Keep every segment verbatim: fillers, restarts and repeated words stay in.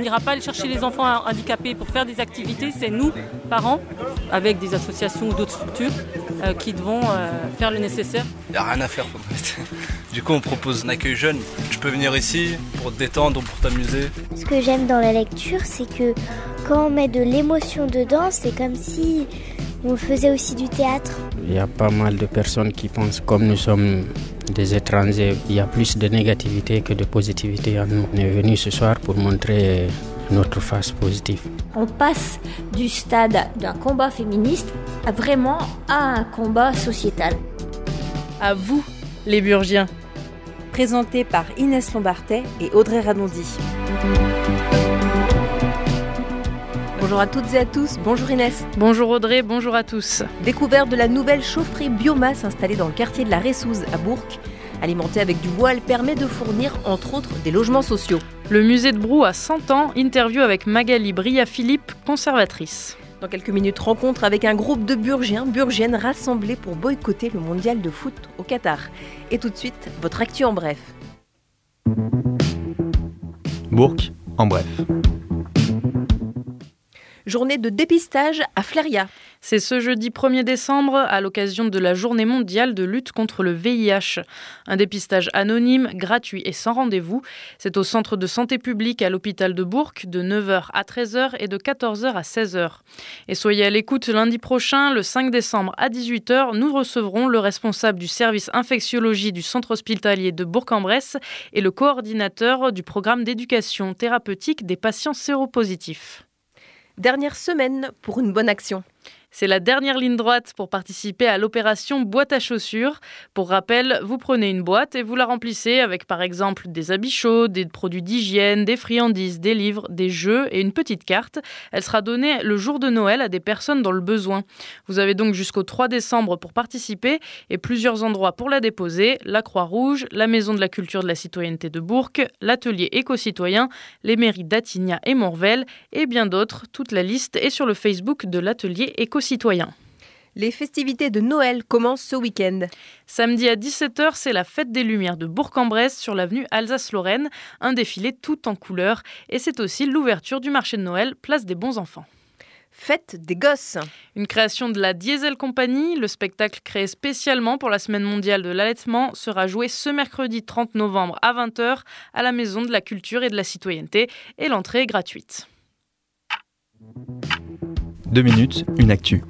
n'ira pas aller chercher les enfants handicapés pour faire des activités. C'est nous, parents, avec des associations ou d'autres structures, euh, qui devons euh, faire le nécessaire. Il n'y a rien à faire en fait. Du coup, on propose un accueil jeune. Tu peux venir ici pour te détendre, pour t'amuser. Ce que j'aime dans la lecture, c'est que quand on met de l'émotion dedans, c'est comme si on faisait aussi du théâtre. Il y a pas mal de personnes qui pensent comme nous sommes des étrangers. Il y a plus de négativité que de positivité en nous. On est venu ce soir pour montrer notre face positive. On passe du stade d'un combat féministe à vraiment à un combat sociétal. À vous, les Burgiens. Présenté par Inès Lombartet et Audrey Radondi. Bonjour à toutes et à tous, bonjour Inès. Bonjour Audrey, bonjour à tous. Découverte de la nouvelle chaufferie biomasse installée dans le quartier de la Ressouze à Bourg. Alimentée avec du bois, elle permet de fournir entre autres des logements sociaux. Le musée de Brou a cent ans, interview avec Magali Bria-Philippe, conservatrice. Dans quelques minutes, rencontre avec un groupe de Burgiens, Burgiennes rassemblés pour boycotter le mondial de foot au Qatar. Et tout de suite, votre actu en bref. Bourg en bref. Journée de dépistage à Fléria. C'est ce jeudi premier décembre, à l'occasion de la journée mondiale de lutte contre le V I H. Un dépistage anonyme, gratuit et sans rendez-vous. C'est au centre de santé publique à l'hôpital de Bourg, de neuf heures à treize heures et de quatorze heures à seize heures. Et soyez à l'écoute lundi prochain, le cinq décembre à dix-huit heures, nous recevrons le responsable du service infectiologie du centre hospitalier de Bourg-en-Bresse et le coordinateur du programme d'éducation thérapeutique des patients séropositifs. Dernière semaine pour une bonne action. C'est la dernière ligne droite pour participer à l'opération boîte à chaussures. Pour rappel, vous prenez une boîte et vous la remplissez avec par exemple des habits chauds, des produits d'hygiène, des friandises, des livres, des jeux et une petite carte. Elle sera donnée le jour de Noël à des personnes dans le besoin. Vous avez donc jusqu'au trois décembre pour participer et plusieurs endroits pour la déposer. La Croix-Rouge, la Maison de la Culture de la Citoyenneté de Bourg, l'Atelier éco-citoyen, les mairies d'Attigna et Morvel et bien d'autres. Toute la liste est sur le Facebook de l'Atelier éco-citoyen. Les festivités de Noël commencent ce week-end. Samedi à dix-sept heures, c'est la fête des Lumières de Bourg-en-Bresse sur l'avenue Alsace-Lorraine, un défilé tout en couleurs. Et c'est aussi l'ouverture du marché de Noël, place des Bons Enfants. Fête des gosses. Une création de la Diesel Company, le spectacle créé spécialement pour la Semaine mondiale de l'allaitement sera joué ce mercredi trente novembre à vingt heures à la Maison de la Culture et de la Citoyenneté et l'entrée est gratuite. Deux minutes, une actu.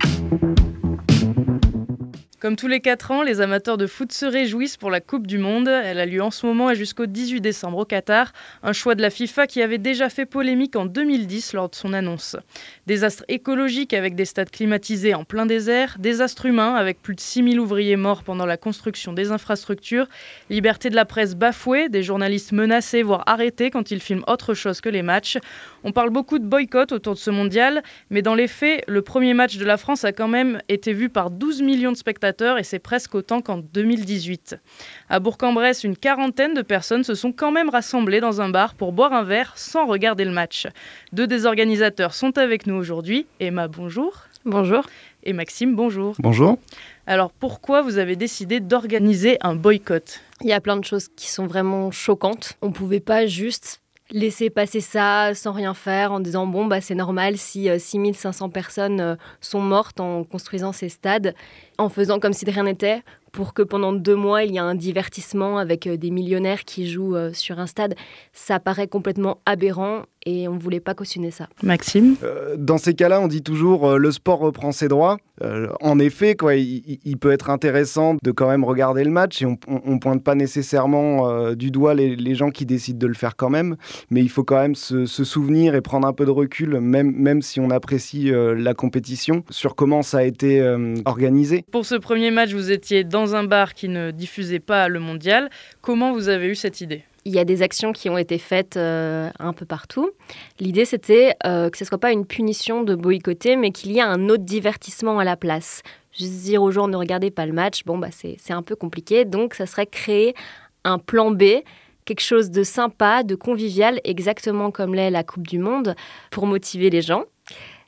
Comme tous les quatre ans, les amateurs de foot se réjouissent pour la Coupe du Monde. Elle a lieu en ce moment et jusqu'au dix-huit décembre au Qatar. Un choix de la FIFA qui avait déjà fait polémique en deux mille dix lors de son annonce. Désastre écologique avec des stades climatisés en plein désert. Désastre humain avec plus de six mille ouvriers morts pendant la construction des infrastructures. Liberté de la presse bafouée, des journalistes menacés voire arrêtés quand ils filment autre chose que les matchs. On parle beaucoup de boycott autour de ce mondial, mais dans les faits, le premier match de la France a quand même été vu par douze millions de spectateurs et c'est presque autant qu'en deux mille dix-huit. À Bourg-en-Bresse, une quarantaine de personnes se sont quand même rassemblées dans un bar pour boire un verre sans regarder le match. Deux des organisateurs sont avec nous aujourd'hui. Emma, bonjour. Bonjour. Et Maxime, bonjour. Bonjour. Alors pourquoi vous avez décidé d'organiser un boycott ? Il y a plein de choses qui sont vraiment choquantes. On ne pouvait pas juste laisser passer ça sans rien faire en disant bon bah c'est normal si euh, six mille cinq cents personnes euh, sont mortes en construisant ces stades, en faisant comme si de rien n'était, pour que pendant deux mois il y a un divertissement avec euh, des millionnaires qui jouent euh, sur un stade. Ça paraît complètement aberrant et on ne voulait pas cautionner ça. Maxime ? euh, Dans ces cas-là, on dit toujours euh, le sport reprend ses droits. Euh, en effet, quoi, il, il peut être intéressant de quand même regarder le match et on ne pointe pas nécessairement euh, du doigt les, les gens qui décident de le faire quand même, mais il faut quand même se, se souvenir et prendre un peu de recul, même, même si on apprécie euh, la compétition, sur comment ça a été euh, organisé. Pour ce premier match, vous étiez dans un bar qui ne diffusait pas le mondial. Comment vous avez eu cette idée ? Il y a des actions qui ont été faites euh, un peu partout. L'idée, c'était euh, que ce ne soit pas une punition de boycotter, mais qu'il y ait un autre divertissement à la place. Juste dire aux gens, ne regardez pas le match, bon, bah, c'est, c'est un peu compliqué. Donc, ça serait créer un plan B, quelque chose de sympa, de convivial, exactement comme l'est la Coupe du Monde, pour motiver les gens.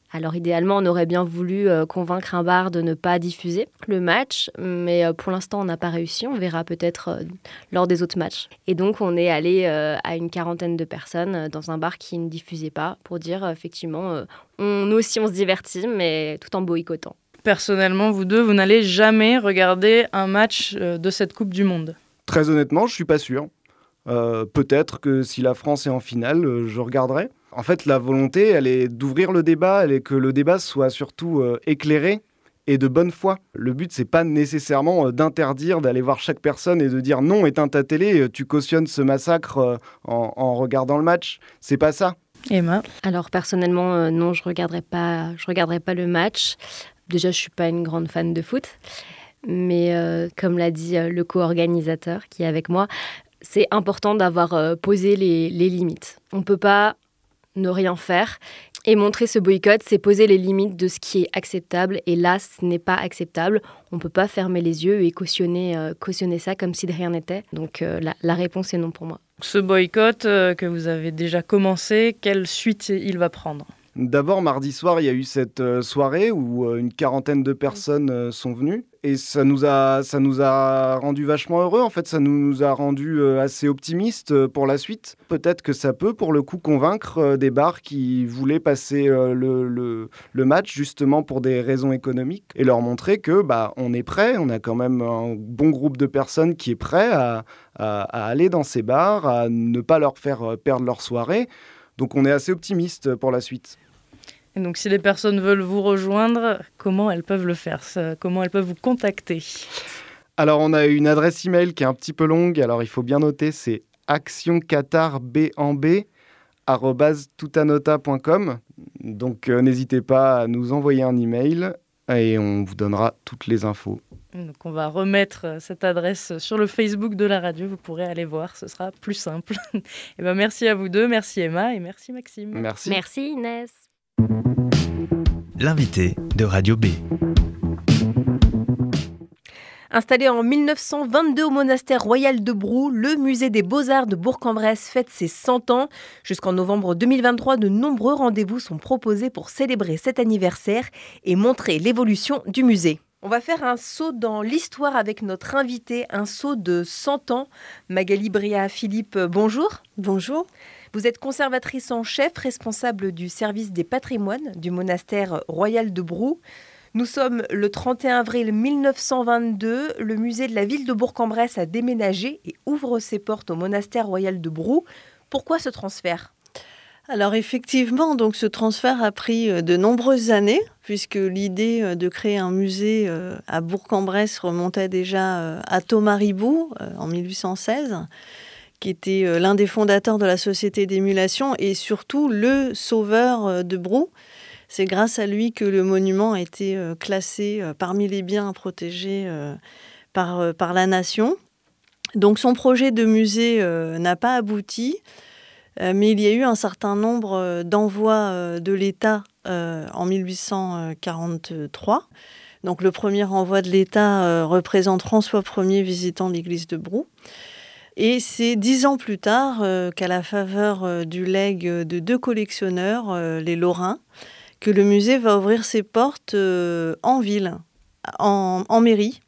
Alors idéalement, on aurait bien voulu euh, convaincre un bar de ne pas diffuser le match, mais euh, pour l'instant, on n'a pas réussi. On verra peut-être euh, lors des autres matchs. Et donc, on est allé euh, à une quarantaine de personnes euh, dans un bar qui ne diffusait pas pour dire, euh, effectivement, euh, on, nous aussi, on se divertit, mais tout en boycottant. Personnellement, vous deux, vous n'allez jamais regarder un match euh, de cette Coupe du Monde? Très honnêtement, je ne suis pas sûr. Euh, peut-être que si la France est en finale, euh, je regarderai. En fait, la volonté, elle est d'ouvrir le débat, elle est que le débat soit surtout euh, éclairé et de bonne foi. Le but, c'est pas nécessairement euh, d'interdire d'aller voir chaque personne et de dire non, éteins ta télé, tu cautionnes ce massacre euh, en, en regardant le match. C'est pas ça. Emma? Alors personnellement, euh, non, je regarderai pas, je regarderai pas le match. Déjà, je suis pas une grande fan de foot, mais euh, comme l'a dit euh, le co-organisateur qui est avec moi, c'est important d'avoir euh, posé les, les limites. On peut pas ne rien faire. Et montrer ce boycott, c'est poser les limites de ce qui est acceptable. Et là, ce n'est pas acceptable. On ne peut pas fermer les yeux et cautionner, euh, cautionner ça comme si de rien n'était. Donc euh, la, la réponse est non pour moi. Ce boycott euh, que vous avez déjà commencé, quelle suite il va prendre ? D'abord, mardi soir, il y a eu cette euh, soirée où euh, une quarantaine de personnes euh, sont venues. Et ça nous a, ça nous a rendu vachement heureux. En fait, ça nous a rendu euh, assez optimistes euh, pour la suite. Peut-être que ça peut, pour le coup, convaincre euh, des bars qui voulaient passer euh, le, le, le match justement pour des raisons économiques et leur montrer que bah, on est prêt. On a quand même un bon groupe de personnes qui est prêt à, à, à aller dans ces bars, à ne pas leur faire perdre leur soirée. Donc, on est assez optimiste pour la suite. Et donc, si les personnes veulent vous rejoindre, comment elles peuvent le faire ? Comment elles peuvent vous contacter ? Alors, on a une adresse email qui est un petit peu longue. Alors, il faut bien noter, c'est actionqatarb en b arobase tutanota point com. Donc, euh, n'hésitez pas à nous envoyer un email et on vous donnera toutes les infos. Donc, on va remettre cette adresse sur le Facebook de la radio. Vous pourrez aller voir, ce sera plus simple. Et ben, merci à vous deux, merci Emma et merci Maxime. Merci. Merci Inès. L'invité de Radio B. Installé en mille neuf cent vingt-deux au monastère royal de Brou, le musée des Beaux-Arts de Bourg-en-Bresse fête ses cent ans. Jusqu'en novembre deux mille vingt-trois, de nombreux rendez-vous sont proposés pour célébrer cet anniversaire et montrer l'évolution du musée. On va faire un saut dans l'histoire avec notre invité, un saut de cent ans. Magali Bria-Philippe, bonjour. Bonjour. Vous êtes conservatrice en chef, responsable du service des patrimoines du monastère royal de Brou. Nous sommes le trente et un avril mille neuf cent vingt-deux. Le musée de la ville de Bourg-en-Bresse a déménagé et ouvre ses portes au monastère royal de Brou. Pourquoi ce transfert ? Alors effectivement, donc ce transfert a pris de nombreuses années, puisque l'idée de créer un musée à Bourg-en-Bresse remontait déjà à Thomas Ribou en mille huit cent seize, qui était l'un des fondateurs de la Société d'émulation et surtout le sauveur de Brou. C'est grâce à lui que le monument a été classé parmi les biens protégés par, par la nation. Donc son projet de musée n'a pas abouti. Mais il y a eu un certain nombre d'envois de l'État en mille huit cent quarante-trois. Donc le premier envoi de l'État représente François Ier visitant l'église de Brou. Et c'est dix ans plus tard qu'à la faveur du legs de deux collectionneurs, les Lorrains, que le musée va ouvrir ses portes en ville, en, en mairie.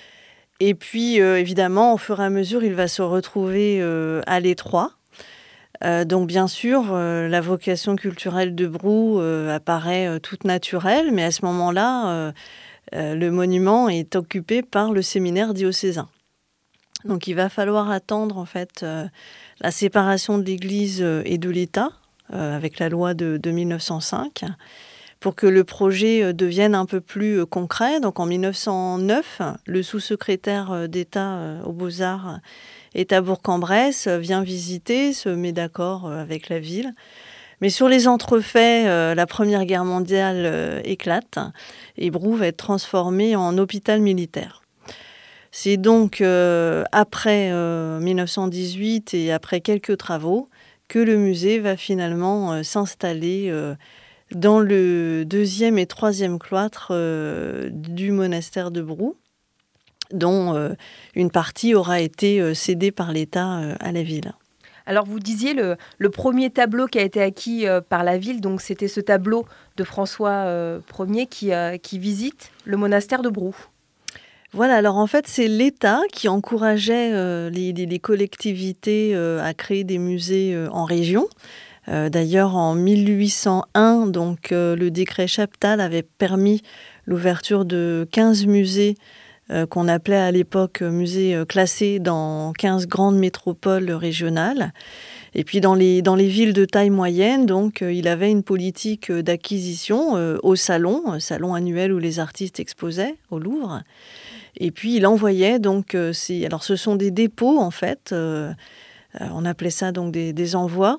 Et puis évidemment, au fur et à mesure, il va se retrouver à l'étroit. Euh, donc bien sûr, euh, la vocation culturelle de Brou euh, apparaît euh, toute naturelle, mais à ce moment-là, euh, euh, le monument est occupé par le séminaire diocésain. Donc il va falloir attendre en fait euh, la séparation de l'Église et de l'État euh, avec la loi de, de mille neuf cent cinq pour que le projet devienne un peu plus concret. Donc en mille neuf cent neuf, le sous-secrétaire d'État aux Beaux-Arts est à Bourg-en-Bresse, vient visiter, se met d'accord avec la ville. Mais sur les entrefaits, euh, la Première Guerre mondiale euh, éclate et Brou va être transformé en hôpital militaire. C'est donc euh, après euh, mille neuf cent dix-huit et après quelques travaux que le musée va finalement euh, s'installer euh, dans le deuxième et troisième cloître euh, du monastère de Brou, dont euh, une partie aura été euh, cédée par l'État euh, à la ville. Alors vous disiez le, le premier tableau qui a été acquis euh, par la ville, donc c'était ce tableau de François euh, Ier qui, euh, qui visite le monastère de Brou. Voilà, alors en fait c'est l'État qui encourageait euh, les, les, les collectivités euh, à créer des musées euh, en région. Euh, d'ailleurs en mille huit cent un, donc, euh, le décret Chaptal avait permis l'ouverture de quinze musées euh, qu'on appelait à l'époque musées euh, classés dans quinze grandes métropoles régionales. Et puis dans les, dans les villes de taille moyenne, donc, euh, il avait une politique d'acquisition euh, au salon, un salon annuel où les artistes exposaient au Louvre. Et puis il envoyait, donc, euh, ces, alors ce sont des dépôts en fait, euh, euh, on appelait ça donc des, des envois.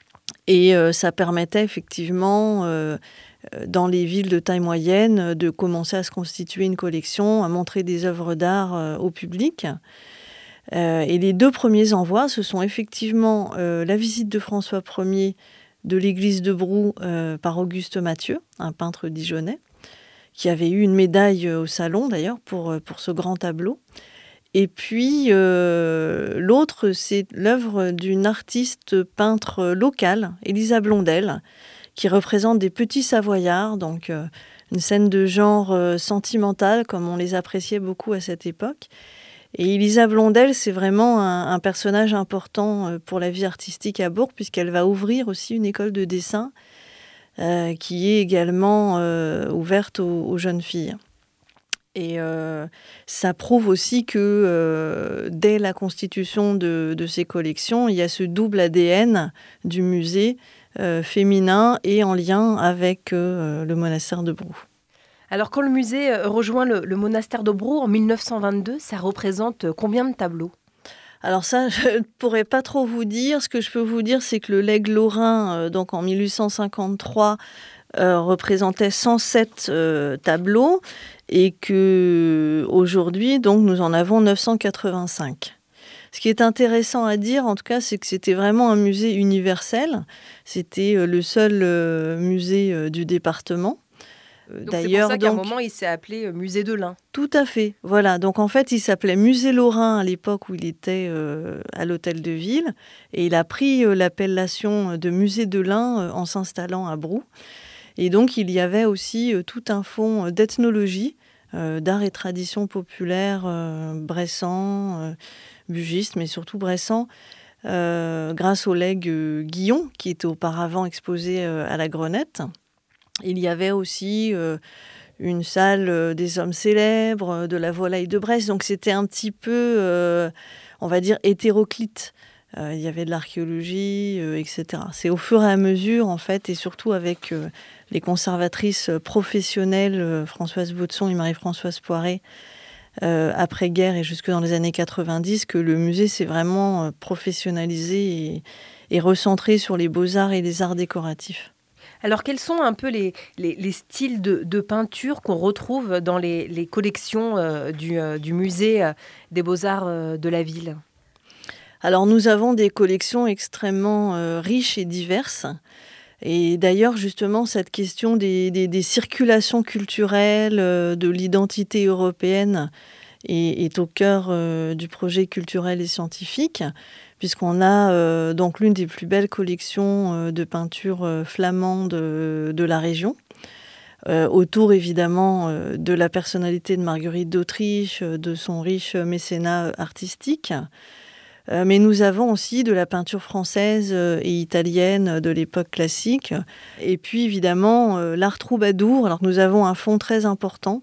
Et euh, ça permettait effectivement, euh, dans les villes de taille moyenne, de commencer à se constituer une collection, à montrer des œuvres d'art euh, au public. Euh, et les deux premiers envois, ce sont effectivement euh, la visite de François Ier de l'église de Brou euh, par Auguste Mathieu, un peintre dijonnais, qui avait eu une médaille au salon d'ailleurs pour, pour ce grand tableau. Et puis euh, l'autre, c'est l'œuvre d'une artiste peintre locale, Elisa Blondel, qui représente des petits Savoyards, donc euh, une scène de genre euh, sentimentale, comme on les appréciait beaucoup à cette époque. Et Elisa Blondel, c'est vraiment un, un personnage important pour la vie artistique à Bourg, puisqu'elle va ouvrir aussi une école de dessin euh, qui est également euh, ouverte aux, aux jeunes filles. Et euh, ça prouve aussi que euh, dès la constitution de, de ces collections, il y a ce double A D N du musée euh, féminin et en lien avec euh, le monastère de Brou. Alors quand le musée rejoint le, le monastère de Brou en mille neuf cent vingt-deux, ça représente combien de tableaux ? Alors ça, je ne pourrais pas trop vous dire. Ce que je peux vous dire, c'est que le legs lorrain, euh, donc en mille huit cent cinquante-trois, euh, représentait cent sept euh, tableaux et qu'aujourd'hui, donc, nous en avons neuf cent quatre-vingt-cinq. Ce qui est intéressant à dire, en tout cas, c'est que c'était vraiment un musée universel. C'était euh, le seul euh, musée euh, du département. Donc D'ailleurs, c'est pour ça qu'à donc, un moment, il s'est appelé Musée de l'Ain. Tout à fait. Voilà. Donc, en fait, il s'appelait Musée Lorrain à l'époque où il était euh, à l'Hôtel de Ville. Et il a pris euh, l'appellation de Musée de l'Ain euh, en s'installant à Brou. Et donc, il y avait aussi euh, tout un fond d'ethnologie, euh, d'art et tradition populaire euh, bressant, euh, bugiste, mais surtout bressant, euh, grâce au legs euh, Guillon, qui était auparavant exposé euh, à la Grenette. Il y avait aussi euh, une salle euh, des hommes célèbres, euh, de la volaille de Brest. Donc c'était un petit peu, euh, on va dire, hétéroclite. Euh, il y avait de l'archéologie, euh, et cetera. C'est au fur et à mesure, en fait, et surtout avec euh, les conservatrices professionnelles, euh, Françoise Baudson et Marie-Françoise Poiré, euh, après-guerre et jusque dans les années quatre-vingt-dix, que le musée s'est vraiment euh, professionnalisé et, et recentré sur les beaux-arts et les arts décoratifs. Alors, quels sont un peu les, les, les styles de, de peinture qu'on retrouve dans les, les collections euh, du, euh, du musée euh, des Beaux-Arts euh, de la ville ? Alors, nous avons des collections extrêmement euh, riches et diverses. Et d'ailleurs, justement, cette question des, des, des circulations culturelles, euh, de l'identité européenne est, est au cœur euh, du projet culturel et scientifique, puisqu'on a euh, donc l'une des plus belles collections euh, de peinture euh, flamande de, de la région, euh, autour évidemment euh, de la personnalité de Marguerite d'Autriche, de son riche mécénat artistique. Euh, mais nous avons aussi de la peinture française euh, et italienne de l'époque classique. Et puis évidemment euh, l'art troubadour. Alors nous avons un fonds très important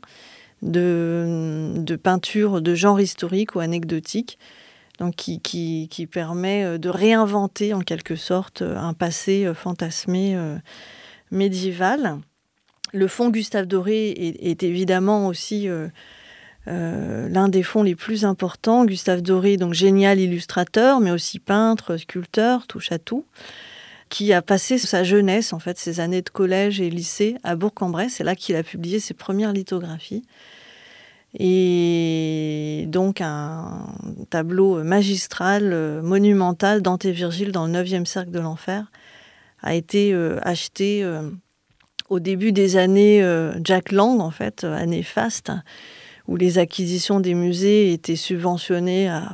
de, de peinture de genre historique ou anecdotique, donc qui, qui, qui permet de réinventer en quelque sorte un passé fantasmé euh, médiéval. Le fonds Gustave Doré est, est évidemment aussi euh, euh, l'un des fonds les plus importants. Gustave Doré, donc génial illustrateur, mais aussi peintre, sculpteur, touche à tout, qui a passé sa jeunesse, en fait, ses années de collège et lycée à Bourg-en-Bresse. C'est là qu'il a publié ses premières lithographies. Et donc un tableau magistral, monumental, Dante et Virgile dans le neuvième cercle de l'enfer, a été euh, acheté euh, au début des années euh, Jack Lang, en fait, années fastes, où les acquisitions des musées étaient subventionnées à,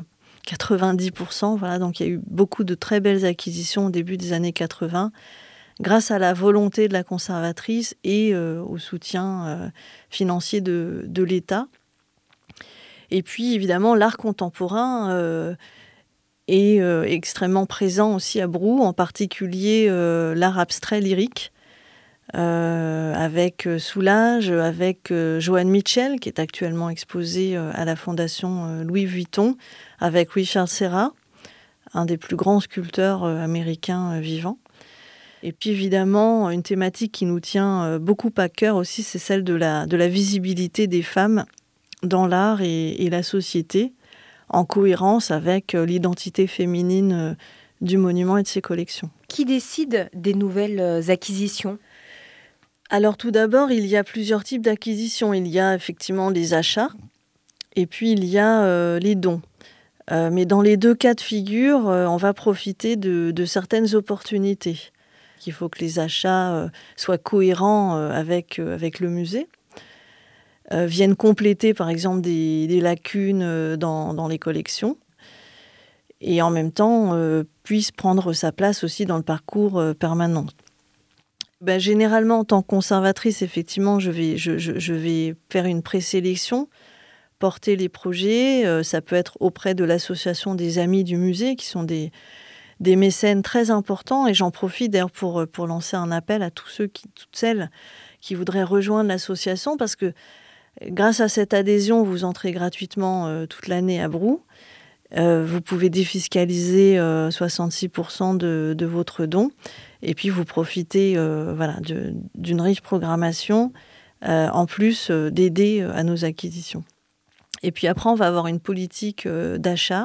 quatre-vingt-dix pour cent. Voilà, donc il y a eu beaucoup de très belles acquisitions au début des années quatre-vingts, grâce à la volonté de la conservatrice et euh, au soutien euh, financier de, de l'État. Et puis évidemment, l'art contemporain euh, est euh, extrêmement présent aussi à Brou, en particulier euh, l'art abstrait lyrique, euh, avec Soulage, avec euh, Joan Mitchell, qui est actuellement exposé euh, à la Fondation euh, Louis Vuitton, avec Richard Serra, un des plus grands sculpteurs euh, américains euh, vivants. Et puis évidemment, une thématique qui nous tient euh, beaucoup à cœur aussi, c'est celle de la, de la visibilité des femmes dans l'art et, et la société, en cohérence avec euh, l'identité féminine euh, du monument et de ses collections. Qui décide des nouvelles euh, acquisitions ? Alors tout d'abord, il y a plusieurs types d'acquisitions. Il y a effectivement les achats et puis il y a euh, les dons. Euh, mais dans les deux cas de figure, euh, on va profiter de, de certaines opportunités. Il faut que les achats euh, soient cohérents euh, avec, euh, avec le musée, euh, viennent compléter par exemple des, des lacunes euh, dans, dans les collections et en même temps euh, puissent prendre sa place aussi dans le parcours euh, permanent. Ben, généralement, en tant que conservatrice, effectivement, je vais, je, je, je vais faire une présélection, porter les projets. Euh, ça peut être auprès de l'association des Amis du musée, qui sont des, des mécènes très importants. Et j'en profite d'ailleurs pour, pour lancer un appel à tous ceux, qui, toutes celles qui voudraient rejoindre l'association, parce que grâce à cette adhésion, vous entrez gratuitement euh, toute l'année à Brou. Euh, vous pouvez défiscaliser euh, soixante-six pour cent de, de votre don. Et puis, vous profitez euh, voilà, de, d'une riche programmation, euh, en plus euh, d'aider à nos acquisitions. Et puis après, on va avoir une politique euh, d'achat,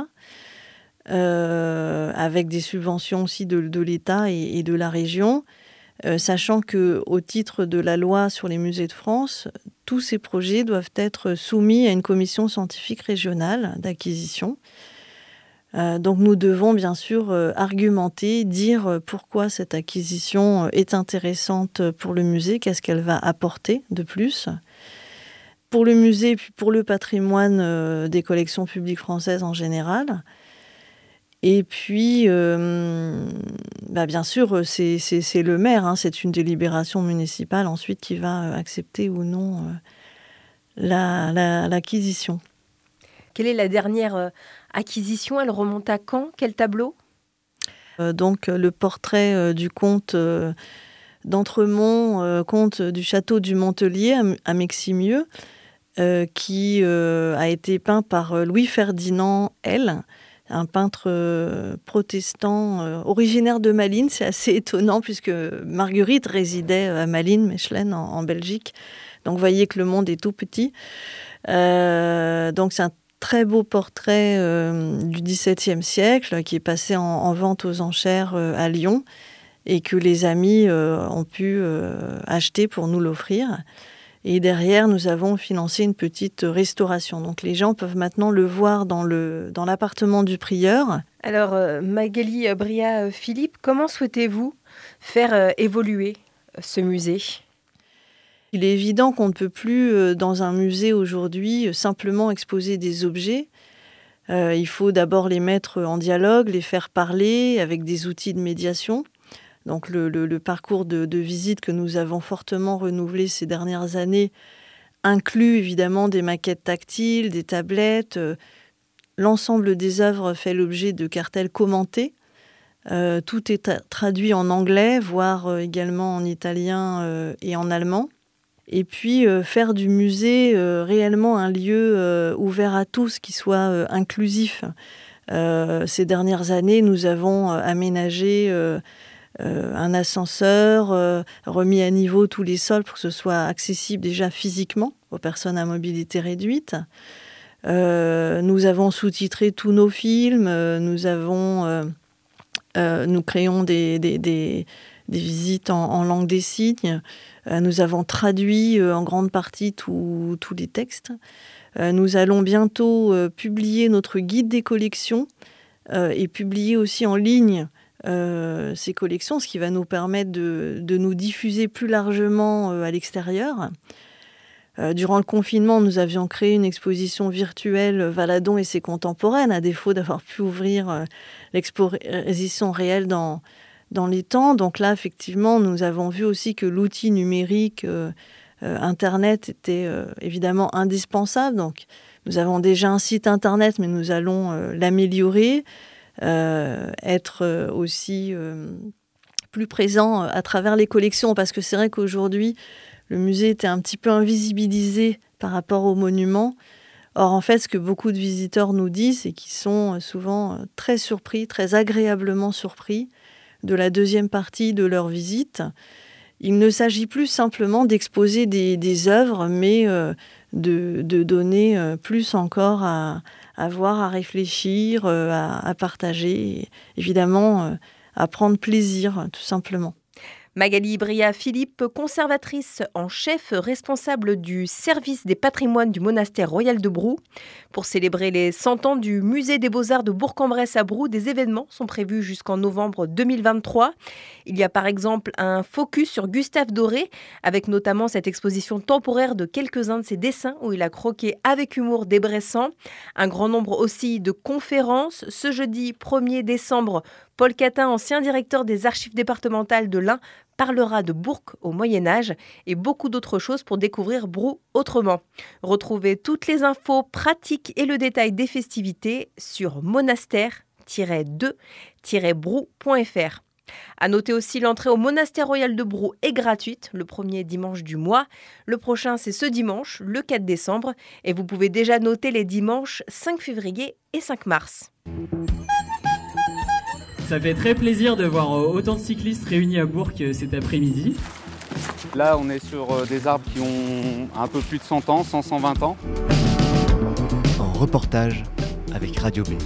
euh, avec des subventions aussi de, de l'État et, et de la région, euh, sachant qu'au titre de la loi sur les musées de France, tous ces projets doivent être soumis à une commission scientifique régionale d'acquisition. Euh, donc nous devons bien sûr euh, argumenter, dire pourquoi cette acquisition est intéressante pour le musée, qu'est-ce qu'elle va apporter de plus pour le musée et puis pour le patrimoine euh, des collections publiques françaises en général. Et puis, euh, bah bien sûr, c'est, c'est, c'est le maire, hein, c'est une délibération municipale ensuite qui va accepter ou non euh, la, la, l'acquisition. Quelle est la dernière euh, acquisition ? Elle remonte à quand ? Quel tableau ? euh, Donc, le portrait euh, du comte euh, d'Entremont, euh, comte du château du Montelier à, à Meximieux, euh, qui euh, a été peint par Louis-Ferdinand L., un peintre euh, protestant euh, originaire de Malines. C'est assez étonnant puisque Marguerite résidait à Malines, Mechelen, en, en Belgique. Donc, vous voyez que le monde est tout petit. Euh, donc, c'est un très beau portrait euh, du dix-septième siècle qui est passé en, en vente aux enchères euh, à Lyon et que les amis euh, ont pu euh, acheter pour nous l'offrir. Et derrière, nous avons financé une petite restauration. Donc les gens peuvent maintenant le voir dans, le, dans l'appartement du prieur. Alors euh, Magali Bria-Philippe, comment souhaitez-vous faire euh, évoluer ce musée ? Il est évident qu'on ne peut plus, euh, dans un musée aujourd'hui, euh, simplement exposer des objets. Euh, il faut d'abord les mettre en dialogue, les faire parler avec des outils de médiation. Donc le, le, le parcours de, de visite que nous avons fortement renouvelé ces dernières années inclut évidemment des maquettes tactiles, des tablettes. Euh, l'ensemble des œuvres fait l'objet de cartels commentés. Euh, tout est tra- traduit en anglais, voire euh, également en italien euh, et en allemand. Et puis euh, faire du musée euh, réellement un lieu euh, ouvert à tous, qui soit euh, inclusif. Euh, ces dernières années, nous avons euh, aménagé euh, euh, un ascenseur, euh, remis à niveau tous les sols pour que ce soit accessible déjà physiquement aux personnes à mobilité réduite. Euh, nous avons sous-titré tous nos films, euh, nous avons, euh, euh, nous créons des, des, des, des visites en, en langue des signes. Euh, nous avons traduit euh, en grande partie tous les textes. Euh, nous allons bientôt euh, publier notre guide des collections euh, et publier aussi en ligne euh, ces collections, ce qui va nous permettre de, de nous diffuser plus largement euh, à l'extérieur. Euh, durant le confinement, nous avions créé une exposition virtuelle Valadon et ses contemporaines, à défaut d'avoir pu ouvrir euh, l'exposition réelle dans, dans les temps. Donc là, effectivement, nous avons vu aussi que l'outil numérique euh, euh, Internet était euh, évidemment indispensable. Donc, nous avons déjà un site Internet, mais nous allons euh, l'améliorer, euh, être euh, aussi euh, plus présent à travers les collections, parce que c'est vrai qu'aujourd'hui, le musée était un petit peu invisibilisé par rapport aux monuments. Or, en fait, ce que beaucoup de visiteurs nous disent, c'est qu'ils sont souvent très surpris, très agréablement surpris de la deuxième partie de leur visite. Il ne s'agit plus simplement d'exposer des, des œuvres, mais euh, de, de donner euh, plus encore à, à voir, à réfléchir, euh, à, à partager, et évidemment euh, à prendre plaisir, tout simplement. Magali Bria-Philippe, conservatrice en chef responsable du service des patrimoines du monastère royal de Brou. Pour célébrer les cent ans du musée des beaux-arts de Bourg-en-Bresse à Brou, des événements sont prévus jusqu'en novembre deux mille vingt-trois. Il y a par exemple un focus sur Gustave Doré, avec notamment cette exposition temporaire de quelques-uns de ses dessins où il a croqué avec humour des Bressans. Un grand nombre aussi de conférences. Ce jeudi premier décembre, Paul Catin, ancien directeur des archives départementales de l'Ain, parlera de Bourg au Moyen-Âge et beaucoup d'autres choses pour découvrir Brou autrement. Retrouvez toutes les infos pratiques et le détail des festivités sur monastère tiret deux tiret brou point f r. À noter aussi, l'entrée au monastère royal de Brou est gratuite le premier dimanche du mois. Le prochain, c'est ce dimanche, le quatre décembre. Et vous pouvez déjà noter les dimanches cinq février et cinq mars. Ça fait très plaisir de voir autant de cyclistes réunis à Bourg cet après-midi. Là, on est sur des arbres qui ont un peu plus de cent ans, cent à cent vingt ans. En reportage avec Radio B.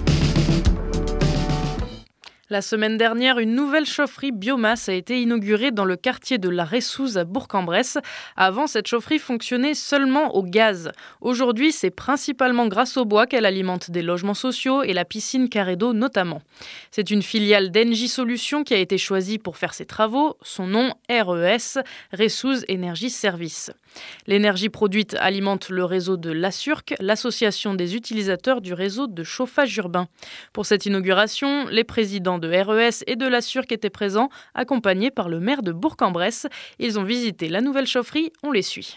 La semaine dernière, une nouvelle chaufferie biomasse a été inaugurée dans le quartier de la Ressouze à Bourg-en-Bresse. Avant, cette chaufferie fonctionnait seulement au gaz. Aujourd'hui, c'est principalement grâce au bois qu'elle alimente des logements sociaux et la piscine carré d'eau notamment. C'est une filiale d'Engie Solutions qui a été choisie pour faire ses travaux. Son nom, R E S, Ressouze Énergie Service. L'énergie produite alimente le réseau de l'A S U R C, l'association des utilisateurs du réseau de chauffage urbain. Pour cette inauguration, les présidents de R E S et de l'A S U R C étaient présents, accompagnés par le maire de Bourg-en-Bresse. Ils ont visité la nouvelle chaufferie, on les suit.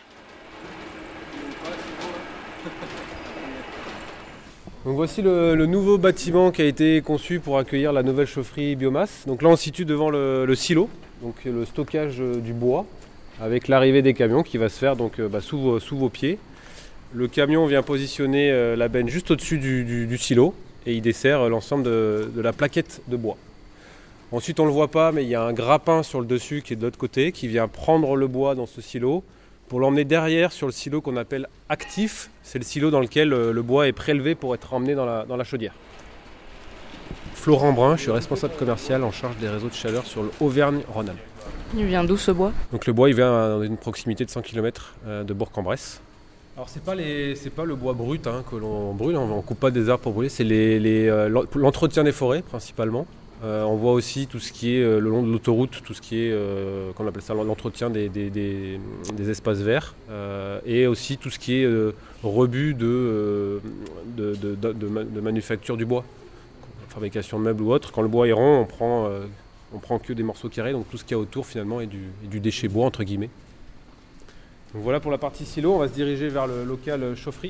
Donc voici le, le nouveau bâtiment qui a été conçu pour accueillir la nouvelle chaufferie biomasse. Donc là on se situe devant le, le silo, donc le stockage du bois, avec l'arrivée des camions qui va se faire donc, bah, sous, sous vos pieds. Le camion vient positionner euh, la benne juste au-dessus du, du, du silo et il dessert l'ensemble de, de la plaquette de bois. Ensuite on ne le voit pas, mais il y a un grappin sur le dessus qui est de l'autre côté, qui vient prendre le bois dans ce silo pour l'emmener derrière sur le silo qu'on appelle actif. C'est le silo dans lequel le bois est prélevé pour être emmené dans la, dans la chaudière. Florent Brun, je suis responsable commercial en charge des réseaux de chaleur sur l'Auvergne-Rhône-Alpes. Il vient d'où ce bois ? Donc le bois il vient dans une proximité de cent kilomètres de Bourg-en-Bresse. Alors c'est pas les, c'est pas le bois brut hein, que l'on brûle, on ne coupe pas des arbres pour brûler, c'est les, les, euh, l'entretien des forêts principalement. Euh, on voit aussi tout ce qui est euh, le long de l'autoroute, tout ce qui est, euh, qu'on appelle ça l'entretien des, des, des, des espaces verts, euh, et aussi tout ce qui est euh, rebut de, euh, de, de, de, de, de manufacture du bois, fabrication de meubles ou autre. Quand le bois est rond, on prend, euh, on prend que des morceaux carrés, donc tout ce qu'il y a autour finalement est du, est du déchet bois entre guillemets. Donc voilà pour la partie silo, on va se diriger vers le local chaufferie.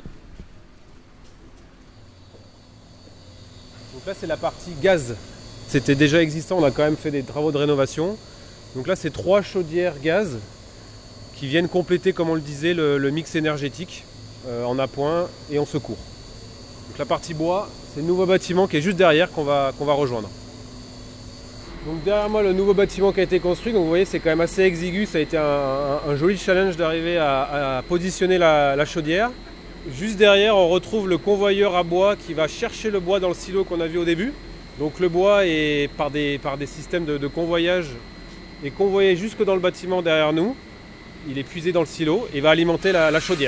Donc là c'est la partie gaz. C'était déjà existant, on a quand même fait des travaux de rénovation. Donc là c'est trois chaudières gaz qui viennent compléter, comme on le disait, le, le mix énergétique euh, en appoint et en secours. Donc la partie bois, c'est le nouveau bâtiment qui est juste derrière qu'on va, qu'on va rejoindre. Donc derrière moi le nouveau bâtiment qui a été construit, donc vous voyez c'est quand même assez exigu, ça a été un, un, un joli challenge d'arriver à, à positionner la, la chaudière. Juste derrière on retrouve le convoyeur à bois qui va chercher le bois dans le silo qu'on a vu au début. Donc le bois est par des, par des systèmes de, de convoyage est convoyé jusque dans le bâtiment derrière nous. Il est puisé dans le silo et va alimenter la, la chaudière.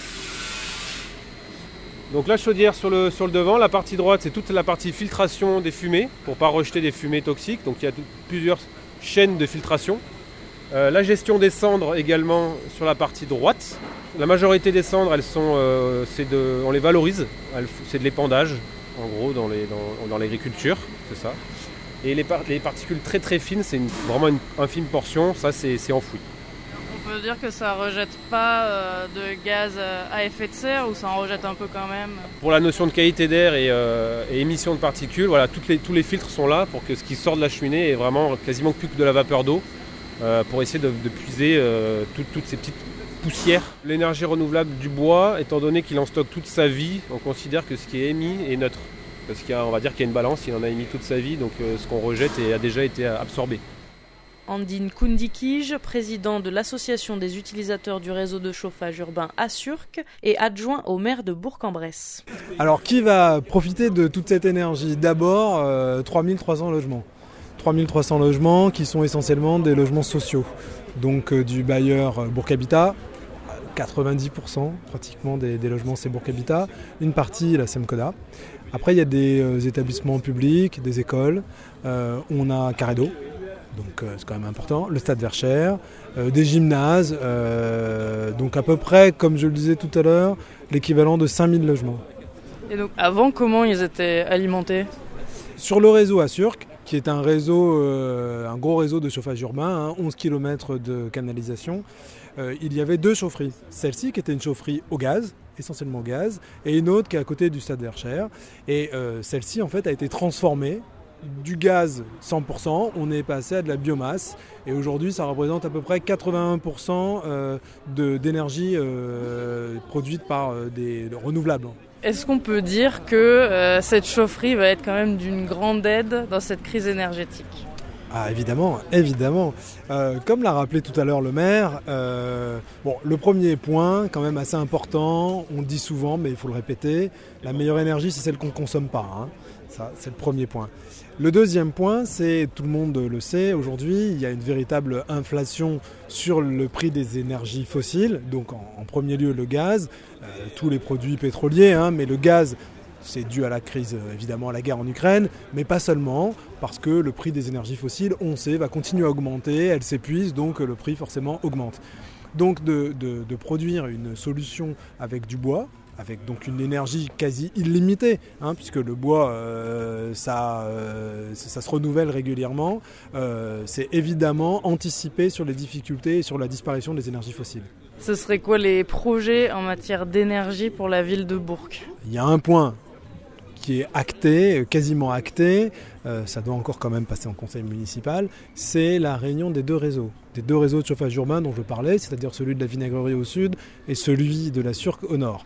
Donc la chaudière sur le, sur le devant, la partie droite c'est toute la partie filtration des fumées pour ne pas rejeter des fumées toxiques. Donc il y a tout, plusieurs chaînes de filtration. Euh, la gestion des cendres également sur la partie droite. La majorité des cendres, elles sont, euh, c'est de, on les valorise, elles, c'est de l'épandage en gros dans, les, dans, dans l'agriculture, c'est ça. Et les, par, les particules très très fines, c'est une, vraiment une infime portion, ça c'est, c'est enfoui. On peut dire que ça rejette pas euh, de gaz à effet de serre ou ça en rejette un peu quand même? Pour la notion de qualité d'air et, euh, et émission de particules, voilà, toutes les, tous les filtres sont là pour que ce qui sort de la cheminée est vraiment quasiment plus que de la vapeur d'eau. Euh, pour essayer de, de puiser euh, tout, toutes ces petites poussières. L'énergie renouvelable du bois, étant donné qu'il en stocke toute sa vie, on considère que ce qui est émis est neutre. Parce qu'on va dire qu'il y a une balance, il en a émis toute sa vie, donc euh, ce qu'on rejette est, a déjà été absorbé. Andine Koundikij, président de l'association des utilisateurs du réseau de chauffage urbain Assurc et adjoint au maire de Bourg-en-Bresse. Alors qui va profiter de toute cette énergie? D'abord, euh, trois mille trois cents logements. trois mille trois cents logements qui sont essentiellement des logements sociaux, donc euh, du bailleur euh, Bourg-Habitat, quatre-vingt-dix pour cent pratiquement des, des logements c'est Bourg-Habitat, une partie la Semcoda. Après il y a des euh, établissements publics, des écoles, euh, on a Carré d'eau, donc euh, c'est quand même important, le Stade Verchères, euh, des gymnases, euh, donc à peu près, comme je le disais tout à l'heure, l'équivalent de cinq mille logements. Et donc avant, comment ils étaient alimentés? Sur le réseau Assurc, qui est un réseau, euh, un gros réseau de chauffage urbain, hein, onze kilomètres de canalisation, euh, il y avait deux chaufferies. Celle-ci qui était une chaufferie au gaz, essentiellement au gaz, et une autre qui est à côté du Stade Verchères. Et euh, celle-ci en fait a été transformée du gaz cent pour cent, on est passé à de la biomasse et aujourd'hui ça représente à peu près quatre-vingt-un pour cent euh, de, d'énergie euh, produite par euh, des renouvelables. Est-ce qu'on peut dire que euh, cette chaufferie va être quand même d'une grande aide dans cette crise énergétique? Ah évidemment, évidemment. Euh, comme l'a rappelé tout à l'heure le maire, euh, bon, le premier point, quand même assez important, on le dit souvent mais il faut le répéter, la meilleure énergie c'est celle qu'on ne consomme pas. Hein. Ça, c'est le premier point. Le deuxième point, c'est, tout le monde le sait, aujourd'hui, il y a une véritable inflation sur le prix des énergies fossiles, donc en, en premier lieu le gaz, euh, tous les produits pétroliers, hein, mais le gaz, c'est dû à la crise, évidemment, à la guerre en Ukraine, mais pas seulement, parce que le prix des énergies fossiles, on sait, va continuer à augmenter, elle s'épuise, donc le prix forcément augmente. Donc de, de, de produire une solution avec du bois, avec donc une énergie quasi illimitée, hein, puisque le bois, euh, ça, euh, ça se renouvelle régulièrement, euh, c'est évidemment anticiper sur les difficultés et sur la disparition des énergies fossiles. Ce serait quoi les projets en matière d'énergie pour la ville de Bourg? Il y a un point qui est acté, quasiment acté, euh, ça doit encore quand même passer en conseil municipal, c'est la réunion des deux réseaux. Des deux réseaux de chauffage urbain dont je parlais, c'est-à-dire celui de la Vinaigrerie au sud et celui de la Surc au nord.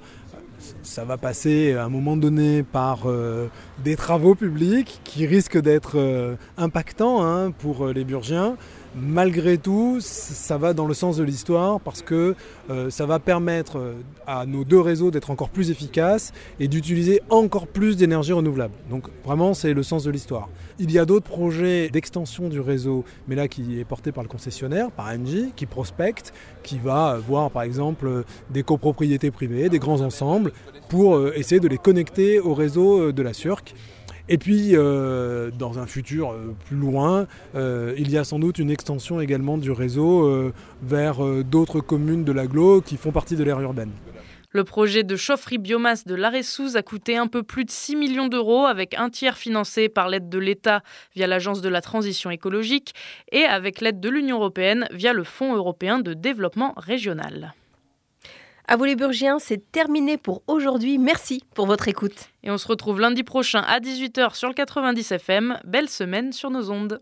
Ça va passer à un moment donné par euh, des travaux publics qui risquent d'être euh, impactants hein, pour euh, les Burgiens. Malgré tout, ça va dans le sens de l'histoire parce que euh, ça va permettre à nos deux réseaux d'être encore plus efficaces et d'utiliser encore plus d'énergie renouvelable. Donc vraiment, c'est le sens de l'histoire. Il y a d'autres projets d'extension du réseau, mais là qui est porté par le concessionnaire, par Engie, qui prospecte, qui va voir par exemple des copropriétés privées, des grands ensembles, pour euh, essayer de les connecter au réseau de la Surc. Et puis, euh, dans un futur euh, plus loin, euh, il y a sans doute une extension également du réseau euh, vers euh, d'autres communes de l'agglo qui font partie de l'aire urbaine. Le projet de chaufferie biomasse de l'Aressouze a coûté un peu plus de six millions d'euros, avec un tiers financé par l'aide de l'État via l'Agence de la transition écologique et avec l'aide de l'Union européenne via le Fonds européen de développement régional. À vous les Burgiens, c'est terminé pour aujourd'hui. Merci pour votre écoute. Et on se retrouve lundi prochain à dix-huit heures sur le quatre-vingt-dix F M. Belle semaine sur nos ondes.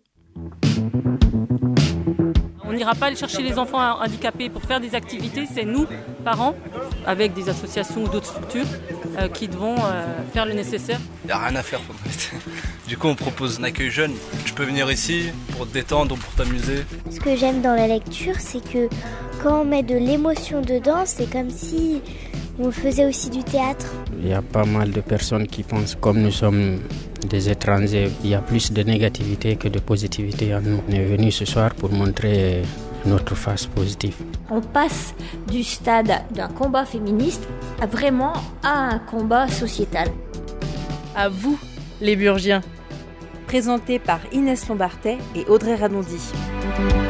On n'ira pas aller chercher les enfants handicapés pour faire des activités, c'est nous, parents, avec des associations ou d'autres structures, euh, qui devons euh, faire le nécessaire. Il n'y a rien à faire. Du coup, on propose un accueil jeune. Tu peux venir ici pour te détendre, pour t'amuser. Ce que j'aime dans la lecture, c'est que quand on met de l'émotion dedans, c'est comme si on faisait aussi du théâtre. Il y a pas mal de personnes qui pensent comme nous sommes des étrangers, il y a plus de négativité que de positivité en nous. On est venu ce soir pour montrer notre face positive. On passe du stade d'un combat féministe à vraiment à un combat sociétal. À vous, les Burgiens. Présenté par Inès Lombartet et Audrey Radondi.